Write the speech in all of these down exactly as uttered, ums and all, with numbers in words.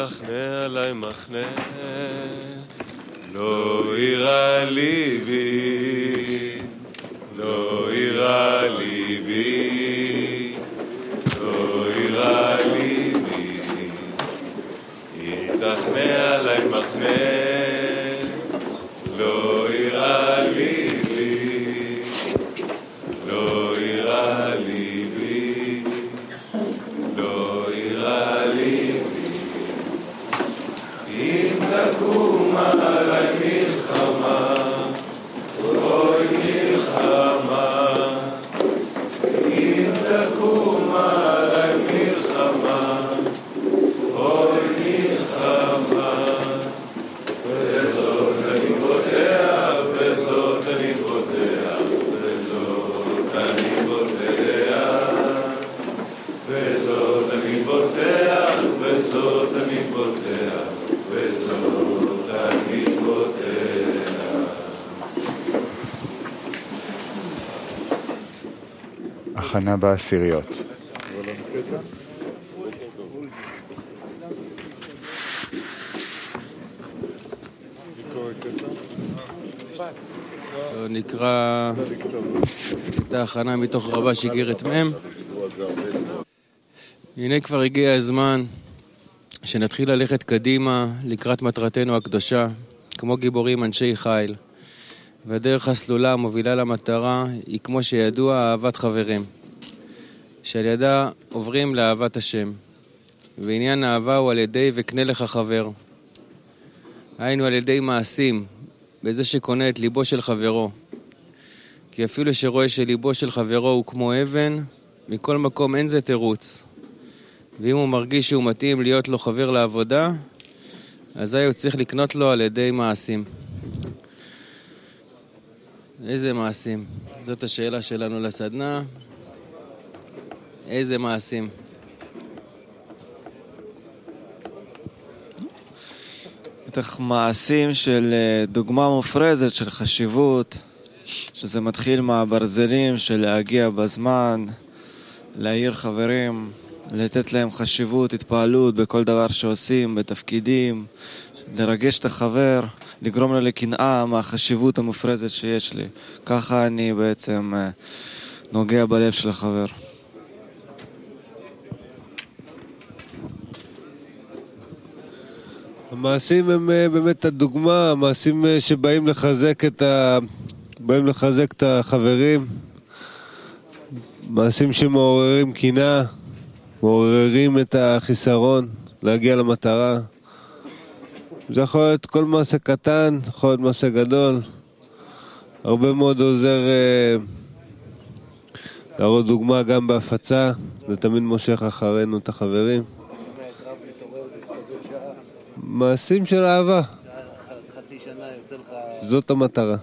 תחנה עלי מחנה, לא אירע ליבי, לא אירע ליבי, לא אירע ליבי, אם תחנה עלי מחנה, לא אירע ליבי, לא אירע ליבי, לא אירע ליבי, אם תקום עלי מלחמה, אוי מלחמה, אם תקום עלי מלחמה, אוי מלחמה, בזאת אני בוטח, בזאת אני בוטח, בזאת אני בוטח, בזאת אני בוטח, בזאת אני בוטח, בזאת אני בוטח. הכנה בעשיריות. נקרא את ההכנה מתוך רבש איגרת מ'. הנה כבר הגיע הזמן שנתחיל ללכת קדימה לקראת מטרתנו הקדושה, כמו גיבורים אנשי חיל. והדרך הסלולה המובילה למטרה היא, כמו שידוע, אהבת חברים, שעל ידה עוברים לאהבת השם. ועניין האהבה הוא על ידי וקנה לך חבר, היינו על ידי מעשים, בזה שקונה את ליבו של חברו. כי אפילו שרואה שליבו של חברו הוא כמו אבן, מכל מקום אין זה תירוץ. ואם הוא מרגיש שהוא מתאים להיות לו חבר לעבודה, אזי הוא צריך לקנות לו על ידי מעשים. איזה מעשים? זאת השאלה שלנו לסדנה. איזה מעשים? בטח מעשים של דוגמה מופרזת של חשיבות, שזה מתחיל מהברזלים של להגיע בזמן, להעיר חברים, לתת להם חשיבות, התפעלות בכל דבר שעושים, בתפקידים, לרגש את החבר, לגרום לו לקנאה מהחשיבות המופרזת שיש לי. ככה אני בעצם נוגע בלב של החבר. המעשים הם באמת הדוגמה, המעשים שבאים לחזק את ה... באים לחזק את החברים, מעשים שמעוררים קנאה, מעוררים את החיסרון, להגיע למטרה. זה יכול להיות כל מעשה קטן, יכול להיות מעשה גדול. הרבה מאוד עוזר אה, להראות דוגמה גם בהפצה, זה תמיד מושך אחרינו את החברים. מעשים של אהבה. זאת המטרה.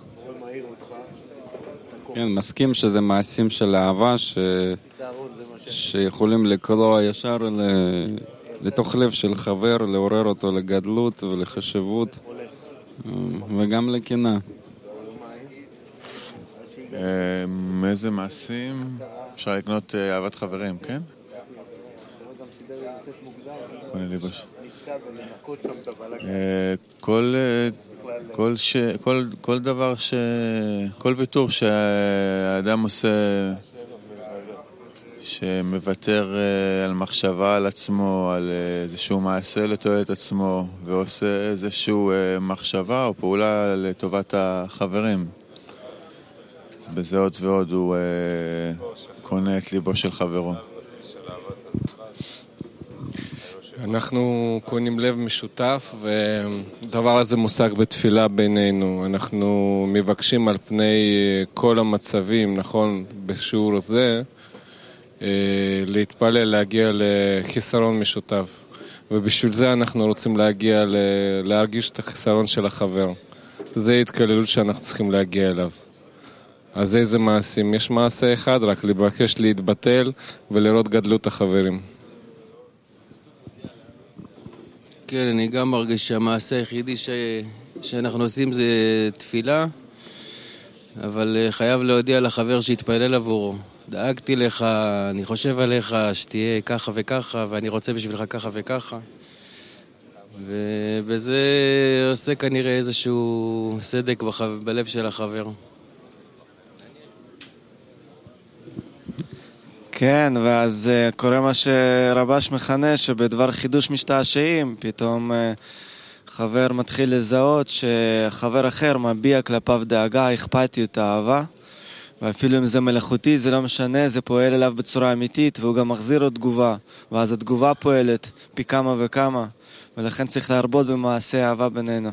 כן, מסכים שזה מעשים של אהבה ש... שיכולים לקרוא ישר ל... לתוך לב של חבר, לעורר אותו לגדלות ולחשיבות וגם לקנאה. מאיזה מעשים אפשר לקנות אהבת חברים, כן? קונה לי בש... כל... כל, ש... כל, כל דבר ש... כל ויתור שהאדם עושה שמוותר על מחשבה על עצמו, על איזשהו מעשה לתועלת עצמו ועושה איזשהו מחשבה או פעולה לטובת החברים, אז בזה עוד ועוד הוא קונה את ליבו של חברו. אנחנו קונים לב משותף, ודבר הזה מושג בתפילה בינינו. אנחנו מבקשים על פני כל המצבים, נכון, בשיעור הזה, להתפלל, להגיע לחיסרון משותף. ובשביל זה אנחנו רוצים להגיע, להרגיש את החיסרון של החבר. זה התקללות שאנחנו צריכים להגיע אליו. אז איזה מעשים? יש מעשה אחד, רק לבקש להתבטל ולראות גדלות החברים. כן, אני גם מרגיש שהמעשה היחידי ש... שאנחנו עושים זה תפילה, אבל חייב להודיע לחבר שיתפלל עבורו. דאגתי לך, אני חושב עליך שתהיה ככה וככה, ואני רוצה בשבילך ככה וככה. ובזה עושה כנראה איזשהו סדק בח... בלב של החבר. כן, ואז uh, קורה מה שרבש מכנה, שבדבר חידוש משתעשעים, פתאום uh, חבר מתחיל לזהות שחבר אחר מביע כלפיו דאגה, אכפתיות, אהבה, ואפילו אם זה מלאכותי, זה לא משנה, זה פועל אליו בצורה אמיתית, והוא גם מחזיר לו תגובה, ואז התגובה פועלת פי כמה וכמה, ולכן צריך להרבות במעשי אהבה בינינו.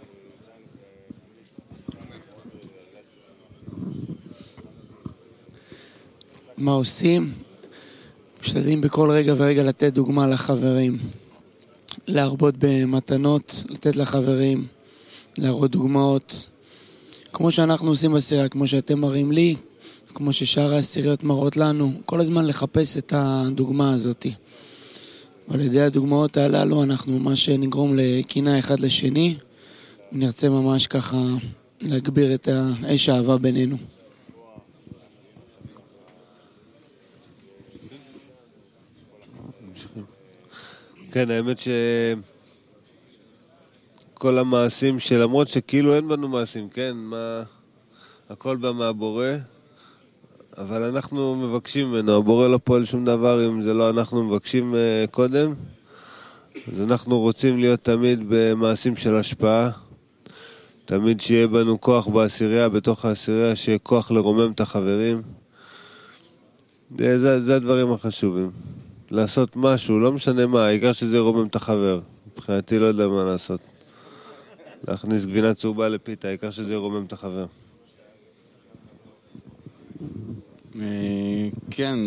מה עושים? משתדלים בכל רגע ורגע לתת דוגמה לחברים. להרבות במתנות, לתת לחברים, להראות דוגמאות. כמו שאנחנו עושים בסירה, כמו שאתם מראים לי, כמו ששאר העשיריות מראות לנו, כל הזמן לחפש את הדוגמה הזאת. ועל ידי הדוגמאות הללו אנחנו ממש נגרום לקינה אחד לשני, ונרצה ממש ככה להגביר את האש האהבה בינינו. כן, האמת שכל המעשים שלמרות שכאילו אין בנו מעשים, כן, מה... הכל בא מהבורא, אבל אנחנו מבקשים ממנו, הבורא לא פועל שום דבר אם זה לא אנחנו מבקשים uh, קודם, אז אנחנו רוצים להיות תמיד במעשים של השפעה, תמיד שיהיה בנו כוח בעשירייה, בתוך העשירייה, שיהיה כוח לרומם את החברים. זה, זה, זה הדברים החשובים. לעשות משהו, לא משנה מה, העיקר שזה ירומם את החבר. מבחינתי לא יודע מה לעשות. להכניס גבינה צהובה לפיתה, העיקר שזה ירומם את החבר. כן,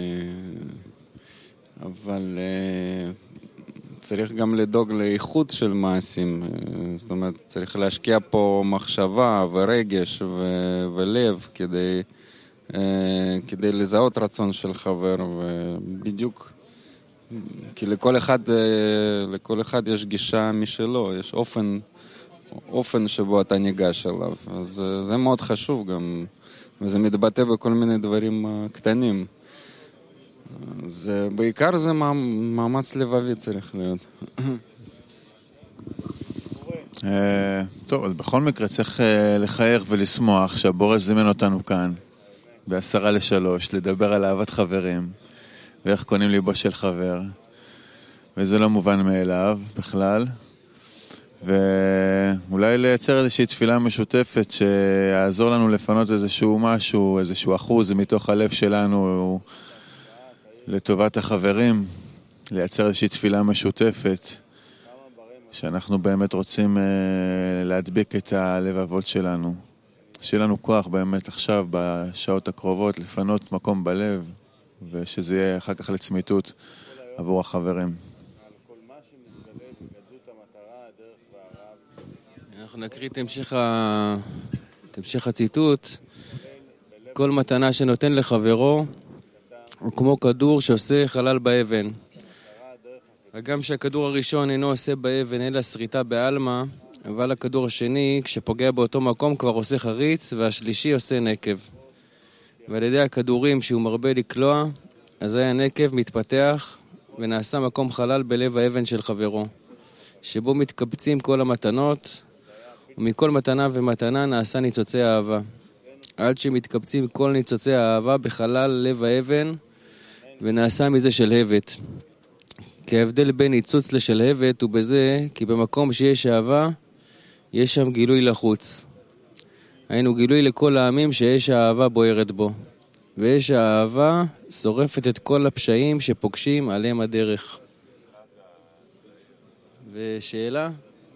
אבל צריך גם לדאוג לאיכות של מעשים. זאת אומרת, צריך להשקיע פה מחשבה ורגש ולב כדי... כדי לזהות רצון של חבר, ובדיוק, כי לכל אחד, לכל אחד יש גישה משלו, יש אופן, אופן שבו אתה ניגש אליו, אז זה מאוד חשוב גם, וזה מתבטא בכל מיני דברים קטנים. אז בעיקר זה מאמץ לבבי צריך להיות. טוב, אז בכל מקרה צריך לחייך ולשמוח שהבורא זימן אותנו כאן. בעשרה לשלוש, לדבר על אהבת חברים, ואיך קונים ליבו של חבר, וזה לא מובן מאליו בכלל, ואולי לייצר איזושהי תפילה משותפת, שיעזור לנו לפנות איזשהו משהו, איזשהו אחוז מתוך הלב שלנו, לטובת החברים, לייצר איזושהי תפילה משותפת, שאנחנו באמת רוצים להדביק את הלבבות שלנו. שיהיה לנו כוח באמת עכשיו בשעות הקרובות לפנות מקום בלב ושזה יהיה אחר כך לצמיתות עבור החברים. אנחנו נקריא את המשך, ה... את המשך הציטוט. כל מתנה שנותן לחברו הוא כמו כדור שעושה חלל באבן. וגם שהכדור הראשון אינו עושה באבן אלא שריטה באלמה, אבל הכדור השני, כשפוגע באותו מקום, כבר עושה חריץ, והשלישי עושה נקב. ועל ידי הכדורים שהוא מרבה לקלוע, אז היה נקב מתפתח, ונעשה מקום חלל בלב האבן של חברו, שבו מתקבצים כל המתנות, ומכל מתנה ומתנה נעשה ניצוצי האהבה. עד שמתקבצים כל ניצוצי האהבה בחלל לב האבן, ונעשה מזה שלהבת. כי ההבדל בין ניצוץ לשלהבת הוא בזה, כי במקום שיש אהבה, יש שם גילוי לחוץ. היינו גילוי לכל העמים שיש האהבה בוערת בו. ויש האהבה שורפת את כל הפשעים שפוגשים עליהם הדרך. ושאלה?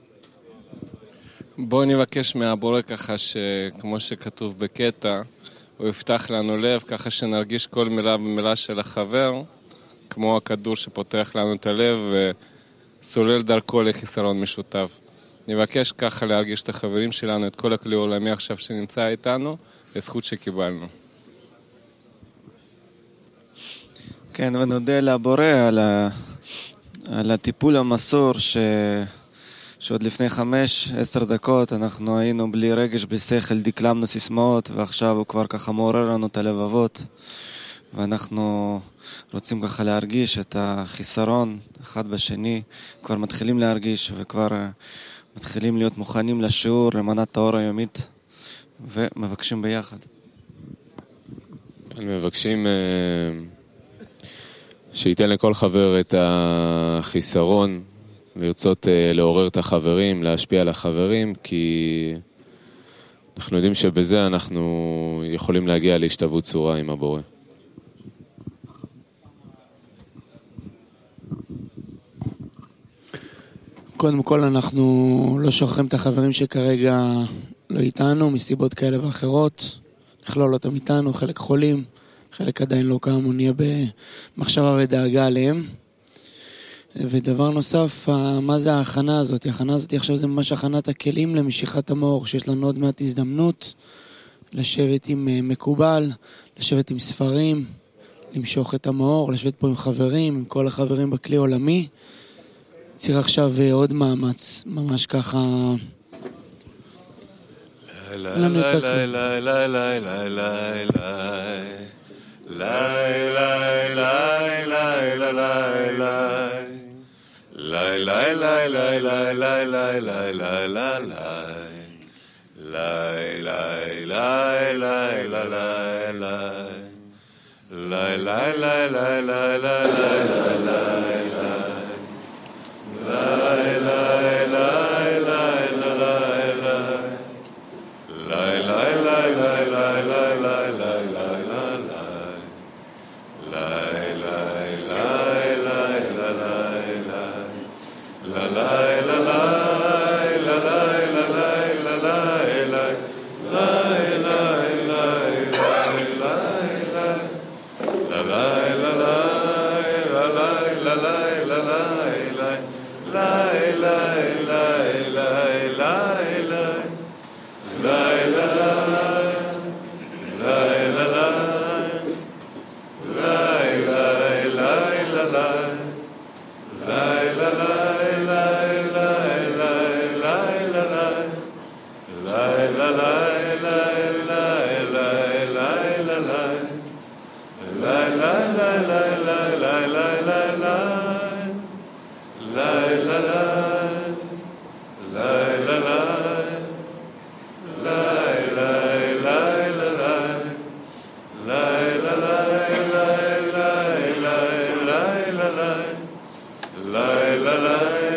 בואו נבקש מהבורא ככה שכמו שכתוב בקטע, הוא יפתח לנו לב ככה שנרגיש כל מילה ומילה של החבר, כמו הכדור שפותח לנו את הלב וסולל דרכו לחיסרון משותף. נבקש ככה להרגיש את החברים שלנו, את כל הכלי העולמי עכשיו שנמצא איתנו, לזכות שקיבלנו. כן, ונודה לבורא על, ה... על הטיפול המסור ש... שעוד לפני חמש, עשר דקות אנחנו היינו בלי רגש, בלי שכל, דקלמנו סיסמאות, ועכשיו הוא כבר ככה מעורר לנו את הלבבות. ואנחנו רוצים ככה להרגיש את החיסרון אחד בשני, כבר מתחילים להרגיש וכבר מתחילים להיות מוכנים לשיעור, למנת האור היומית, ומבקשים ביחד. מבקשים שייתן לכל חבר את החיסרון, לרצות לעורר את החברים, להשפיע על החברים, כי אנחנו יודעים שבזה אנחנו יכולים להגיע להשתוות צורה עם הבורא. קודם כל אנחנו לא שוכחים את החברים שכרגע לא איתנו, מסיבות כאלה ואחרות. נכלול אותם איתנו, חלק חולים, חלק עדיין לא קמו, נהיה במחשבה ודאגה עליהם. ודבר נוסף, מה זה ההכנה הזאת? ההכנה הזאת עכשיו זה ממש הכנת הכלים למשיכת המאור, שיש לנו עוד מעט הזדמנות לשבת עם מקובל, לשבת עם ספרים, למשוך את המאור, לשבת פה עם חברים, עם כל החברים בכלי עולמי. צריך עכשיו עוד מאמץ, ממש ככה... La la la la la la la la la la la